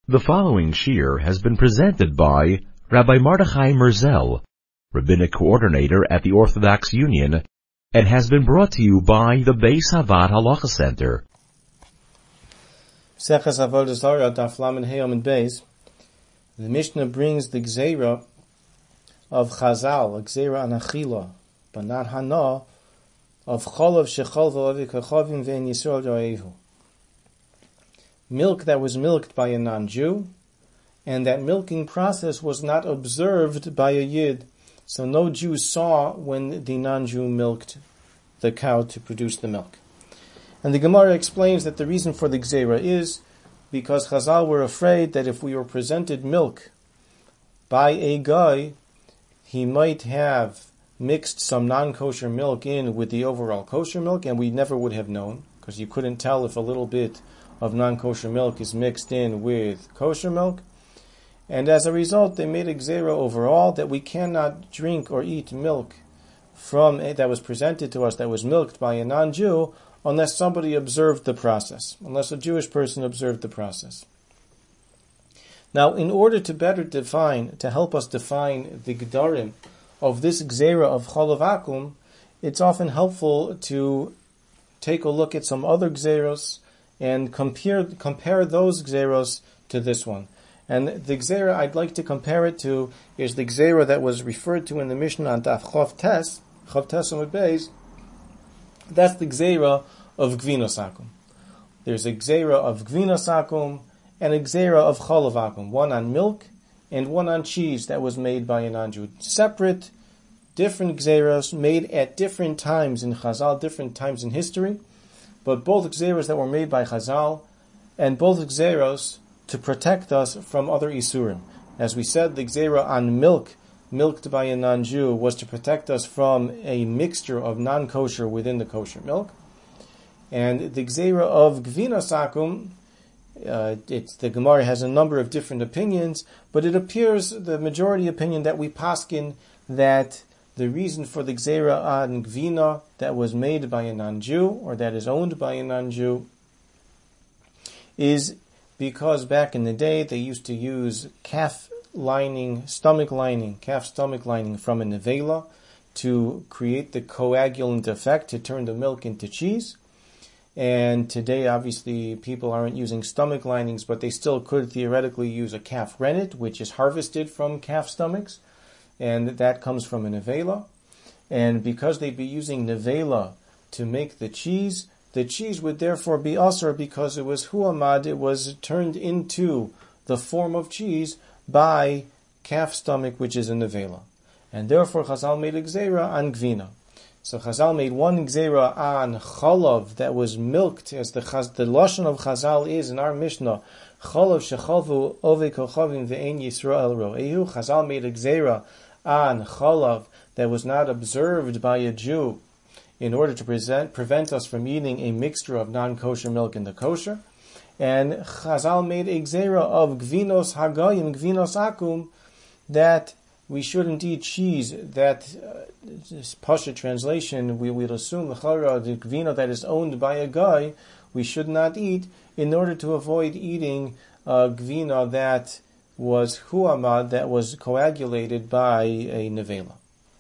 The following shiur has been presented by Rabbi Mordechai Merzel, Rabbinic Coordinator at the Orthodox Union, and has been brought to you by the Beis Havad Halacha Center. Seches Avodah Zarah, Daf Lamed Hey Amud Beis. The Mishnah brings the Gzeira of Chazal, a Gzeira an Achila, but not Hana, of Cholav Shechol V'Ovi Kachavim Ve'en Yisrael Ro'ehu. Milk that was milked by a non-Jew, and that milking process was not observed by a Yid, so no Jew saw when the non-Jew milked the cow to produce the milk. And the Gemara explains that the reason for the Gzeira is because Chazal were afraid that if we were presented milk by a guy, he might have mixed some non-kosher milk in with the overall kosher milk, and we never would have known, because you couldn't tell if a little bit of non-kosher milk is mixed in with kosher milk. And as a result, they made a gzeira overall that we cannot drink or eat milk from that was presented to us that was milked by a non-Jew unless somebody observed the process, unless a Jewish person observed the process. Now, in order to better define, to help us define the gedarim of this gzeira of cholav akum, it's often helpful to take a look at some other gzeiros and compare those gzeiros to this one. And the gzeira I'd like to compare it to is the gzeira that was referred to in the Mishnah on Daf Chav Tes Amud Beis. That's the gzeira of gvinos akum. There's a gzeira of gvinos akum and a gzeira of cholav akum, one on milk and one on cheese that was made by a non-Jew. Separate, different gzeiros made at different times in Chazal, different times in history, but both gzeiros that were made by Chazal, and both gzeiros to protect us from other isurim. As we said, the gzeira on milk, milked by a non-Jew, was to protect us from a mixture of non-kosher within the kosher milk. And the gzeira of gvinos akum, the Gemara has a number of different opinions, but it appears the majority opinion that we paskin that the reason for the gzeira on gvina that was made by a non-Jew, or that is owned by a non-Jew, is because back in the day they used to use calf stomach lining from a nevela to create the coagulant effect, to turn the milk into cheese. And today, obviously, people aren't using stomach linings, but they still could theoretically use a calf rennet, which is harvested from calf stomachs, and that comes from a nevela. And because they'd be using nevela to make the cheese would therefore be asur because it was huamad, it was turned into the form of cheese by calf stomach, which is a nevela. And therefore Chazal made a gzeira on gvina. So Chazal made one gzeira on cholav that was milked, as the lashon of Chazal is in our Mishnah, cholav shechalvu ove kochavim ve'en Yisrael ro'ehu. Chazal made a gzeira on cholav that was not observed by a Jew in order to prevent us from eating a mixture of non-kosher milk in the kosher. And Chazal made a gzeira of gvinos hagayim, gvinos akum, that we shouldn't eat cheese. That Pasha translation, we will assume the gvina that is owned by a guy, we should not eat in order to avoid eating gvina that was huamad, that was coagulated by a nevela.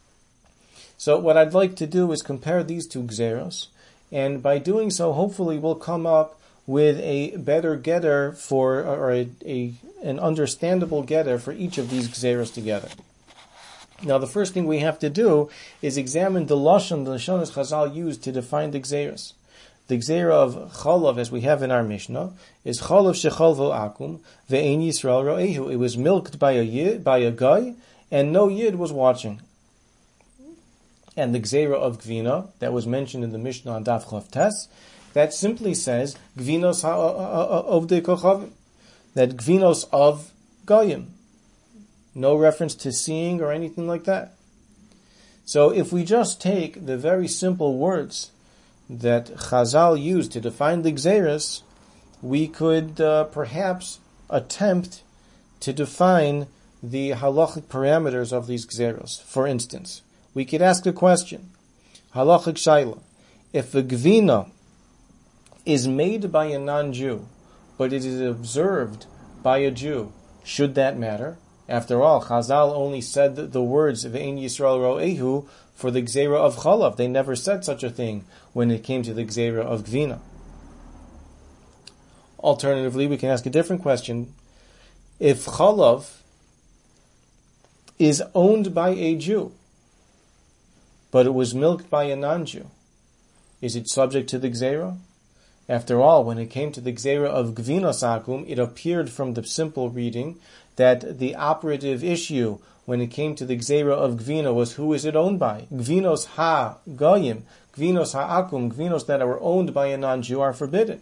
So what I'd like to do is compare these two gzeros, and by doing so, hopefully we'll come up with a better getter or an understandable getter for each of these gzeros together. Now, the first thing we have to do is examine the lashon Chazal used to define the gzeros. The gzeira of cholav, as we have in our Mishnah, is cholav shechalvo akum ve'en Yisrael ro'ehu. It was milked by a guy, and no yid was watching. And the gzeira of gvina that was mentioned in the Mishnah on Daf Chav Tes, that simply says gvinos of the kochavim, that gvinos of goyim. No reference to seeing or anything like that. So if we just take the very simple words that Chazal used to define the gzeiros, we could perhaps attempt to define the halachic parameters of these gzeiros. For instance, we could ask a question, halachic shaila, if a gvina is made by a non-Jew, but it is observed by a Jew. Should that matter? After all, Chazal only said the words Ve'ein Yisrael Ro'ehu for the Gzeira of Chalav. They never said such a thing when it came to the Gzeira of Gvina. Alternatively, we can ask a different question. If Chalav is owned by a Jew, but it was milked by a non-Jew, is it subject to the Gzeira? After all, when it came to the Gzeira of Gvinos Akum, it appeared from the simple reading that the operative issue when it came to the Gzeira of Gvina was who is it owned by? Gvinos ha-goyim, Gvinos ha-akum, Gvinos that are owned by a non-Jew are forbidden.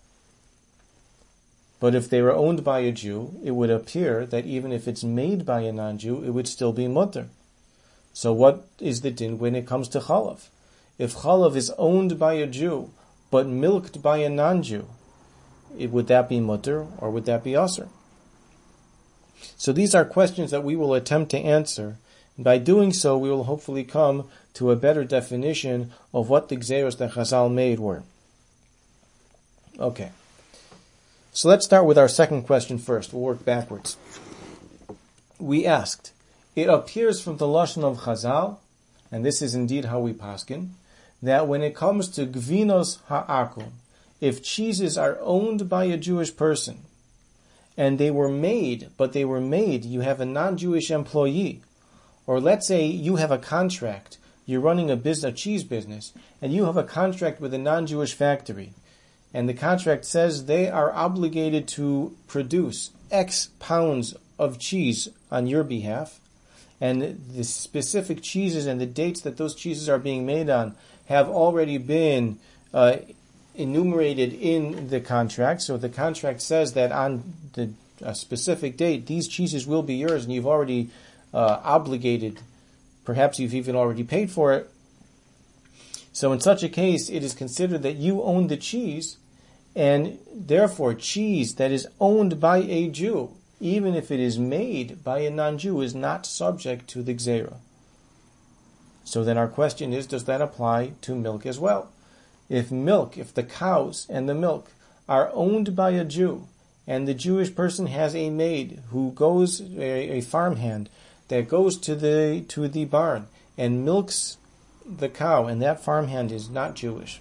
But if they were owned by a Jew, it would appear that even if it's made by a non-Jew, it would still be mutter. So what is the din when it comes to Chalav? If Chalav is owned by a Jew, but milked by a non-Jew, would that be mutter or would that be asur? So these are questions that we will attempt to answer. And by doing so, we will hopefully come to a better definition of what the Gzeiros that Chazal made were. Okay. So let's start with our second question first. We'll work backwards. We asked, it appears from the Lashon of Chazal, and this is indeed how we paskin, that when it comes to Gvinos ha'akum, if cheeses are owned by a Jewish person, and they were made, you have a non-Jewish employee, or let's say you have a contract, you're running a cheese business, and you have a contract with a non-Jewish factory, and the contract says they are obligated to produce X pounds of cheese on your behalf, and the specific cheeses and the dates that those cheeses are being made on have already been enumerated in the contract. So the contract says that on the specific date, these cheeses will be yours, and you've already obligated, perhaps you've even already paid for it. So in such a case, it is considered that you own the cheese, and therefore cheese that is owned by a Jew, even if it is made by a non-Jew, is not subject to the Gzeira. So then our question is, does that apply to milk as well? If the cows and the milk are owned by a Jew, and the Jewish person has a maid who goes, a farmhand, that goes to the barn and milks the cow, and that farmhand is not Jewish,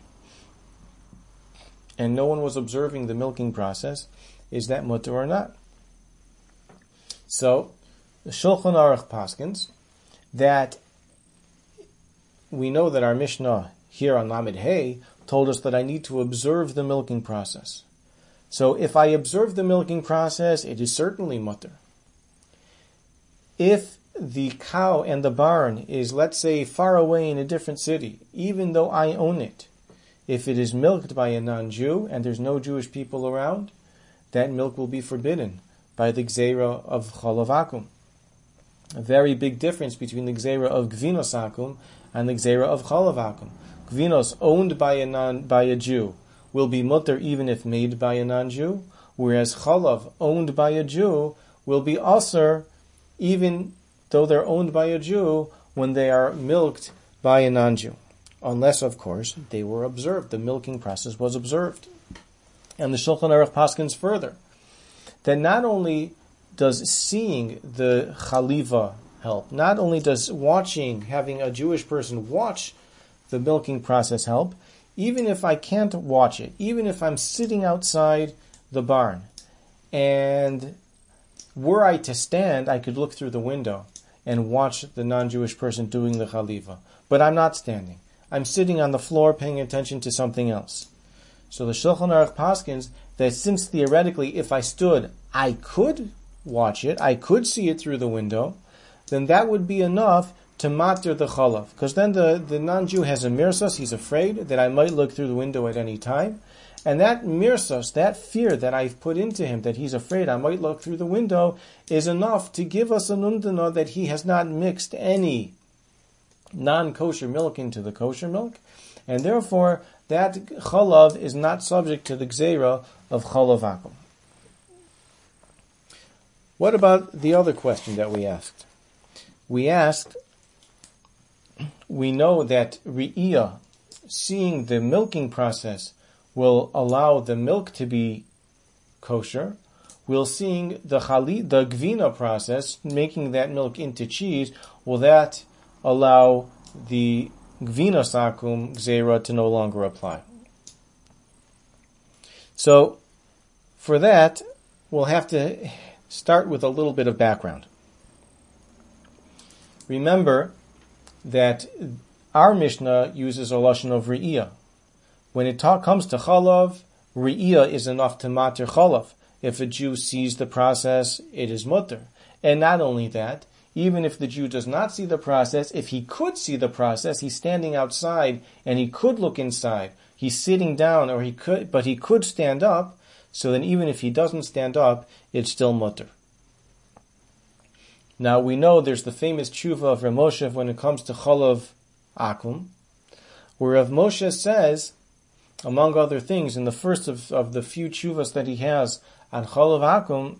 and no one was observing the milking process, is that mutter or not? So, the Shulchan Aruch paskins that we know that our Mishnah here on Lamed Hey told us that I need to observe the milking process. So if I observe the milking process, it is certainly mutter. If the cow and the barn is, let's say, far away in a different city, even though I own it, if it is milked by a non-Jew and there's no Jewish people around, that milk will be forbidden by the Gzeira of Chalav Akum. A very big difference between the Gzeira of Gvinos Akum and the Gzeira of Chalav Akum. Gvinos owned by a Jew will be mutter even if made by a non-Jew, whereas Chalav owned by a Jew will be asur even though they're owned by a Jew when they are milked by a non-Jew. Unless, of course, they were observed. The milking process was observed. And the Shulchan Aruch paskins further that not only does seeing the chaliva help, not only does having a Jewish person watch the milking process help, even if I can't watch it, even if I'm sitting outside the barn, and were I to stand, I could look through the window and watch the non-Jewish person doing the chaliva. But I'm not standing. I'm sitting on the floor paying attention to something else. So the Shulchan Aruch paskins that since theoretically if I stood, I could watch it, I could see it through the window, then that would be enough to matter the chalav. Because then the non-Jew has a mirsas, he's afraid that I might look through the window at any time. And that mirsas, that fear that I've put into him, that he's afraid I might look through the window, is enough to give us an umdana that he has not mixed any non-kosher milk into the kosher milk. And therefore, that chalav is not subject to the gzeira of chalav akum. What about the other question that we asked? We asked, we know that Re'iyah, seeing the milking process, will allow the milk to be kosher, we'll see the gvina process, making that milk into cheese, will that allow the gvina sakum gzeira to no longer apply. So, for that, we'll have to start with a little bit of background. Remember that our Mishnah uses a lashon of re'iyah. When it comes to chalav, re'iyah is enough to matir chalav. If a Jew sees the process, it is mutter. And not only that, even if the Jew does not see the process, if he could see the process, he's standing outside and he could look inside. He's sitting down, but he could stand up. So then even if he doesn't stand up, it's still mutter. Now we know there's the famous tshuva of Rav Moshe when it comes to chalav akum, where Rav Moshe says, among other things, in the first of the few tshuvas that he has on chalav akum,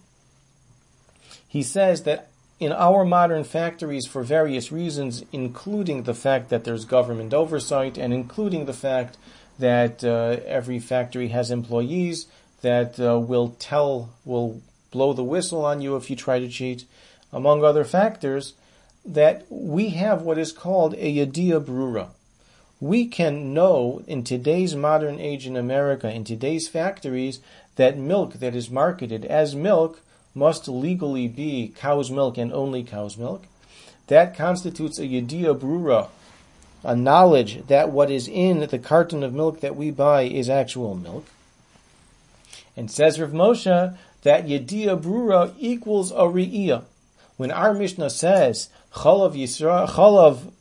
he says that in our modern factories, for various reasons, including the fact that there's government oversight and including the fact that every factory has employees that will blow the whistle on you if you try to cheat, among other factors, that we have what is called a yediyah brura. We can know in today's modern age in America, in today's factories, that milk that is marketed as milk must legally be cow's milk and only cow's milk. That constitutes a yediyah brura, a knowledge that what is in the carton of milk that we buy is actual milk. And says Rav Moshe that yediyah brura equals a re'iyah. When our Mishnah says chalav Yisrael, chalav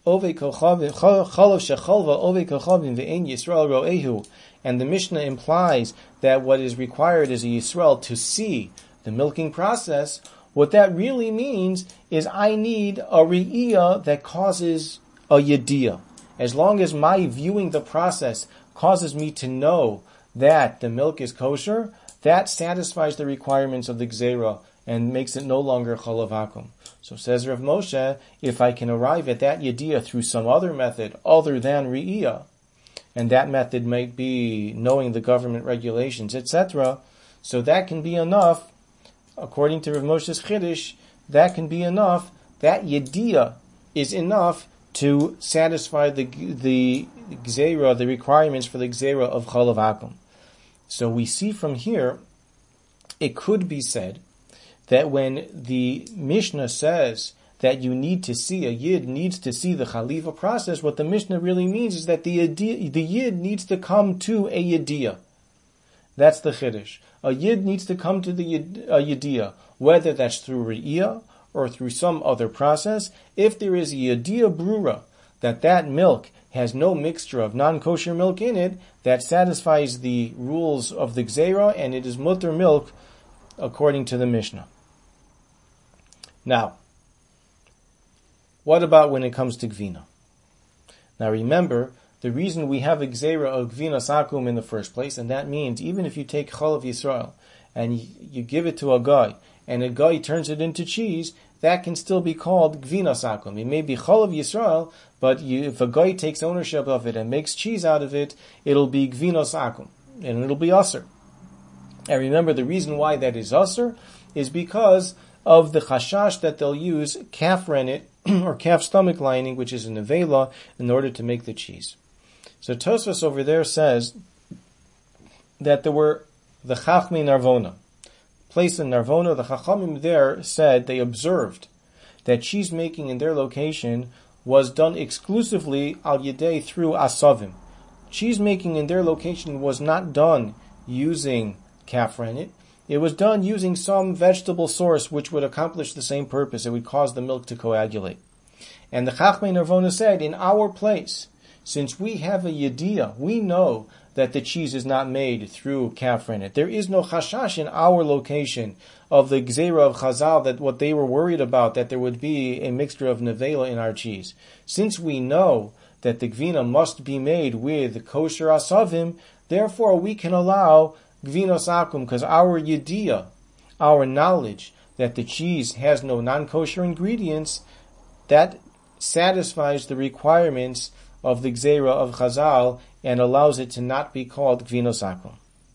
shechalva ove kochavim ve'en Yisrael ro'ehu, and the Mishnah implies that what is required is a Yisrael to see the milking process, what that really means is I need a re'iyah that causes a yediyah. As long as my viewing the process causes me to know that the milk is kosher, that satisfies the requirements of the gzeira and makes it no longer chalav akum. So says Rav Moshe, if I can arrive at that yediyah through some other method other than re'iyah, and that method might be knowing the government regulations, etc., so that can be enough, according to Rav Moshe's Chiddush, that can be enough, that yediyah is enough to satisfy the gzeira, the requirements for the gzeira of chalav akum. So we see from here, it could be said that when the Mishnah says that you need to see, a Yid needs to see the Chaliva process, what the Mishnah really means is that the Yid needs to come to a Yediyah. That's the Chiddush. A Yid needs to come to the Yediyah, whether that's through Re'iyah or through some other process. If there is a Yediyah Brura, that milk has no mixture of non-kosher milk in it, that satisfies the rules of the Gzeira, and it is mutter milk according to the Mishnah. Now, what about when it comes to Gvina? Now remember, the reason we have a Gzeira of Gvina Sakum in the first place, and that means even if you take Chalav Yisrael and you give it to a guy, and a guy turns it into cheese, that can still be called Gvina Sakum. It may be Chalav Yisrael, but if a guy takes ownership of it and makes cheese out of it, it'll be Gvina Sakum, and it'll be Asr. And remember, the reason why that is Asr is because of the chashash that they'll use calf rennet or calf stomach lining, which is a nevela, in order to make the cheese. So Tosfos over there says that there were the Chachmei Narvona. Place in Narvona, the Chachamim there said they observed that cheese making in their location was done exclusively al yedei through asavim. Cheese making in their location was not done using calf rennet. It was done using some vegetable source which would accomplish the same purpose. It would cause the milk to coagulate. And the Chachmei Narvona said, in our place, since we have a yediyah, we know that the cheese is not made through calf rennet. There is no chashash in our location of the gzeira of Chazal, that what they were worried about, that there would be a mixture of nevela in our cheese. Since we know that the gvina must be made with kosher asavim, therefore we can allow gvinos akum, because our yediyah, our knowledge that the cheese has no non-kosher ingredients, that satisfies the requirements of the gzeira of Chazal and allows it to not be called gvinos akum.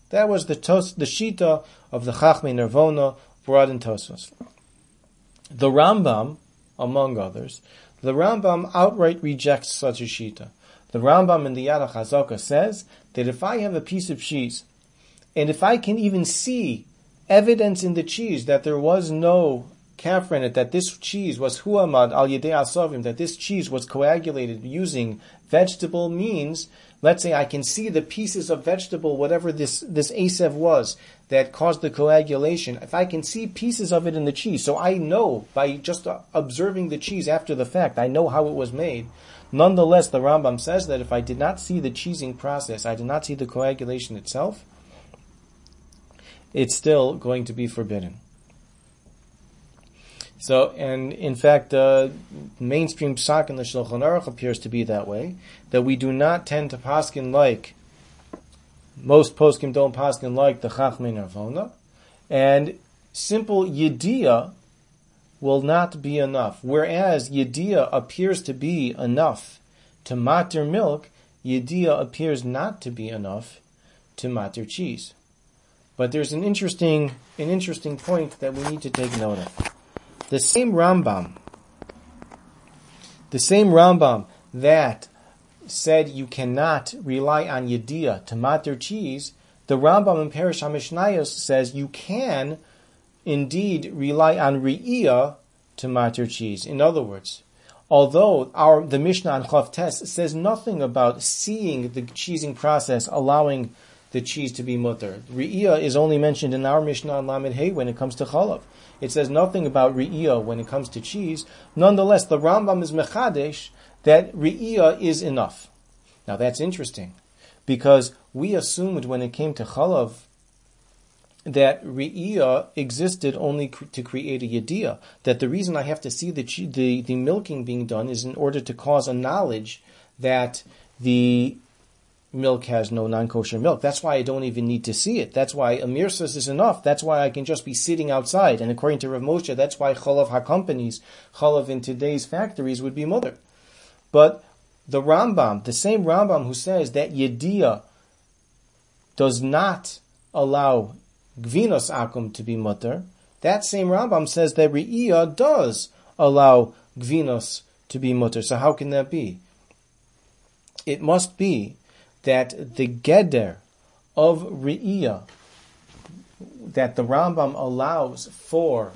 That was the Shita of the Chachmei Nirvona brought in Tosfos. The Rambam, among others, the Rambam outright rejects such a Shita. The Rambam in the Yad HaChazaka says that if I have a piece of cheese, and if I can even see evidence in the cheese that there was no kafir in it, that this cheese was huamad al yedei asavim, that this cheese was coagulated using vegetable means, let's say I can see the pieces of vegetable, whatever this asev was that caused the coagulation, if I can see pieces of it in the cheese, so I know by just observing the cheese after the fact, I know how it was made. Nonetheless, the Rambam says that if I did not see the cheesing process, I did not see the coagulation itself, it's still going to be forbidden. So, and in fact, mainstream psak in the Shulchan Aruch appears to be that way, that we do not tend to paskin like, most poskim don't paskin like the Chachmei Nirvona, and simple yediyah will not be enough. Whereas yediyah appears to be enough to matir milk, yediyah appears not to be enough to matir cheese. But there's an interesting point that we need to take note of. The same Rambam that said you cannot rely on yediyah to matir cheese, the Rambam in Perish HaMishnayos says you can indeed rely on re'iyah to matir cheese. In other words, although the Mishnah on Chav Tes says nothing about seeing the cheesing process allowing the cheese to be mutter. Re'iyah is only mentioned in our Mishnah on Lamed Hey when it comes to chalav. It says nothing about re'iyah when it comes to cheese. Nonetheless, the Rambam is mechadesh that re'iyah is enough. Now that's interesting, because we assumed when it came to chalav that re'iyah existed only to create a yediyah. That the reason I have to see the milking being done is in order to cause a knowledge that the milk has no non-kosher milk. That's why I don't even need to see it. That's why a mirsas is enough. That's why I can just be sitting outside. And according to Rav Moshe, that's why chalav ha-companies, chalav in today's factories would be mutter. But the Rambam, the same Rambam who says that yediyah does not allow gvinos akum to be mutter, that same Rambam says that re'iyah does allow gvinos to be mutter. So how can that be? It must be that the geder of re'iyah that the Rambam allows for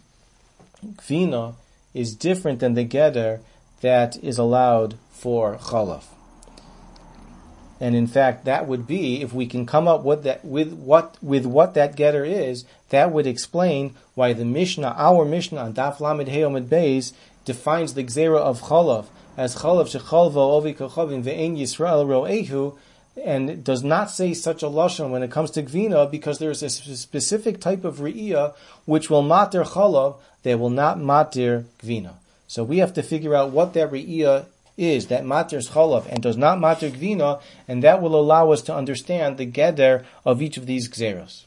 gvina is different than the geder that is allowed for chalav. And in fact, that would be, if we can come up with what that geder is, that would explain why the Mishnah, our Mishnah on Daf Lamed Hey Amud Beis, defines the gzera of chalav as chalav shechalva ovi kochavim ve'en Yisrael ro'ehu, and does not say such a lashon when it comes to gvina, because there is a specific type of re'iyah which will matir chalav, they will not matir gvina. So we have to figure out what that re'iyah is, that matir chalav and does not matir gvina, and that will allow us to understand the geder of each of these gzeros.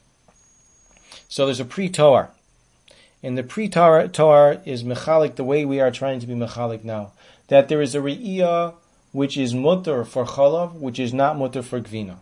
So there's a pre-Torah. And the pre-Torah is mechalik the way we are trying to be mechalik now. That there is a re'iyah which is mutter for chalav, which is not mutter for gvina.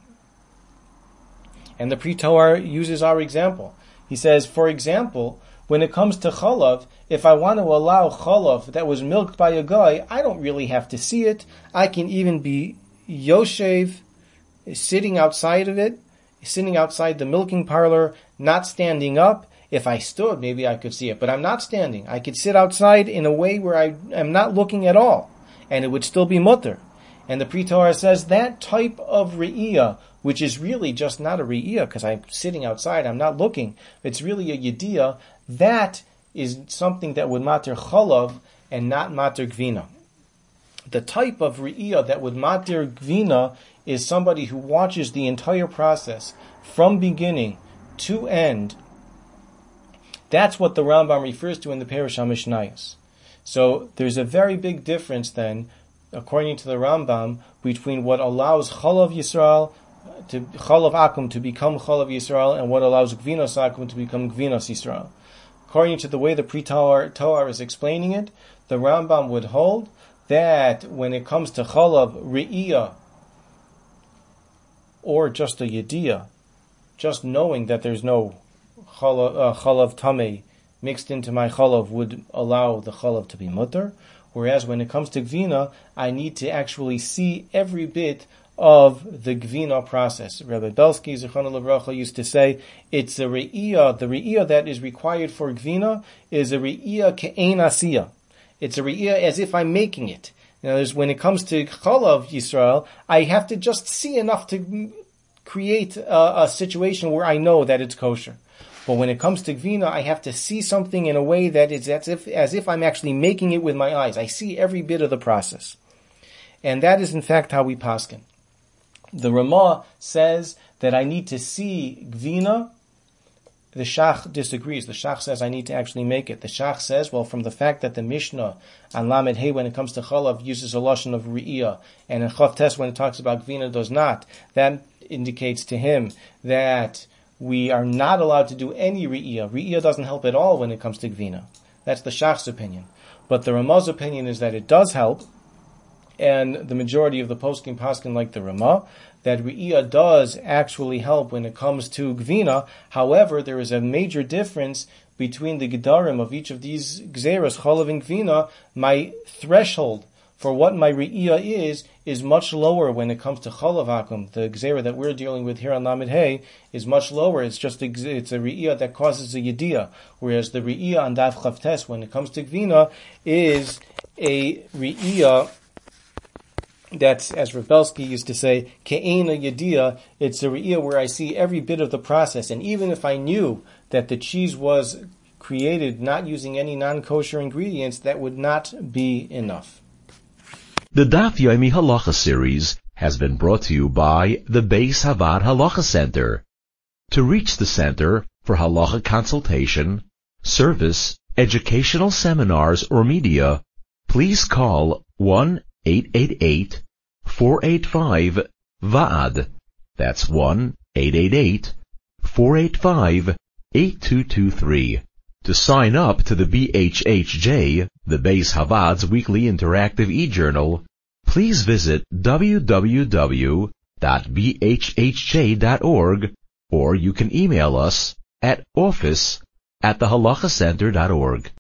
And the pre-Torah uses our example. He says, for example, when it comes to chalav, if I want to allow chalav that was milked by a guy, I don't really have to see it. I can even be yoshev, sitting outside of it, sitting outside the milking parlor, not standing up. If I stood, maybe I could see it, but I'm not standing. I could sit outside in a way where I am not looking at all, and it would still be mutter. And the Pre-Torah says that type of re'iyah, which is really just not a re'iyah, because I'm sitting outside, I'm not looking, it's really a yediyah, that is something that would matir chalav and not matir gvina. The type of re'iyah that would matir gvina is somebody who watches the entire process from beginning to end. That's what the Rambam refers to in the Perish HaMishnayos. So there's a very big difference then, according to the Rambam, between what allows chalav Yisrael, to chalav akum to become chalav Yisrael, and what allows gvinos akum to become gvinos Yisrael. According to the way the Pre-Torah is explaining it, the Rambam would hold that when it comes to chalav re'iyah, or just a yediyah, just knowing that there's no chalav tamei mixed into my chalav would allow the chalav to be mutter. Whereas when it comes to gvina, I need to actually see every bit of the gvina process. Rabbi Belsky, Zichrono Livracha, used to say, it's a re'iyah, the re'iyah that is required for gvina is a re'iyah ke'ein asiyah. It's a re'iyah as if I'm making it. When it comes to chalav Yisrael, I have to just see enough to create a situation where I know that it's kosher. But when it comes to gvina, I have to see something in a way that is as if I'm actually making it with my eyes. I see every bit of the process. And that is in fact how we paskin. The Ramah says that I need to see gvina. The Shach disagrees. The Shach says I need to actually make it. The Shach says, well, from the fact that the Mishnah on Lamed Hey, when it comes to chalav, uses a lashon of re'iyah, and in Chav Tes, when it talks about gvina, does not, that indicates to him that we are not allowed to do any re'iyah. Re'iyah doesn't help at all when it comes to gvina. That's the Shach's opinion. But the Ramah's opinion is that it does help, and the majority of the poskim like the Ramah, that re'iyah does actually help when it comes to gvina. However, there is a major difference between the gedarim of each of these gzeros, chalav and gvina. My threshold for what my re'iyah is much lower when it comes to chalav akum. The gzera that we're dealing with here on Lamed Hey is much lower. It's a re'iyah that causes a yediyah, whereas the re'iyah on Dav Chav Tes, when it comes to gvina, is a re'iyah that's, as Rav Belsky used to say, ke'ena yediyah. It's a re'iyah where I see every bit of the process. And even if I knew that the cheese was created not using any non-kosher ingredients, that would not be enough. The Daf Yomi Halacha series has been brought to you by the Beis Havad Halacha Center. To reach the center for halacha consultation, service, educational seminars, or media, please call 1-888-485-VAAD. That's 1-888-485-8223. To sign up to the BHHJ, the Beis Havad's weekly interactive e-journal, please visit www.bhhj.org, or you can email us at office@thehalachacenter.org.